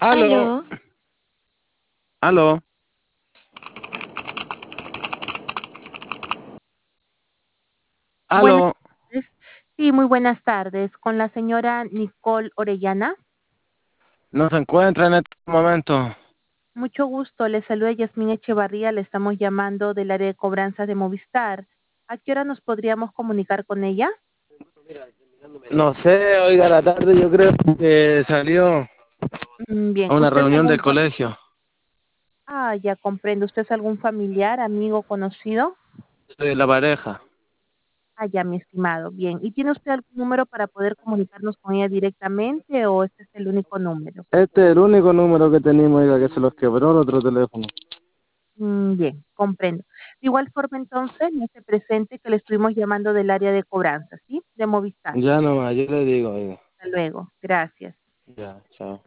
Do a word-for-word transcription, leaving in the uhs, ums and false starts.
Aló, Aló, aló, buenas aló. tardes. Sí, muy buenas tardes. Con la señora Nicole Orellana. No se encuentra en este momento. Mucho gusto. Le saluda Yasmín Echevarría. Le estamos llamando del área de cobranza de Movistar. ¿A qué hora nos podríamos comunicar con ella? No sé, oiga, la tarde yo creo que salió Mm, Bien. a una ¿Usted es reunión algún... del fa- colegio. Ah, ya comprendo. ¿Usted es algún familiar, amigo, conocido? Soy la pareja. Ah, ya, mi estimado. Bien. ¿Y tiene usted algún número para poder comunicarnos con ella directamente o este es el único número? Este es el único número que tenemos, oiga, que se los quebró el otro teléfono. Mm, Bien, comprendo. De igual forma, entonces, me hace presente que le estuvimos llamando del área de cobranza, ¿sí? De Movistar. Ya nomás, yo le digo, oiga. Hasta luego. Gracias. Ya, chao.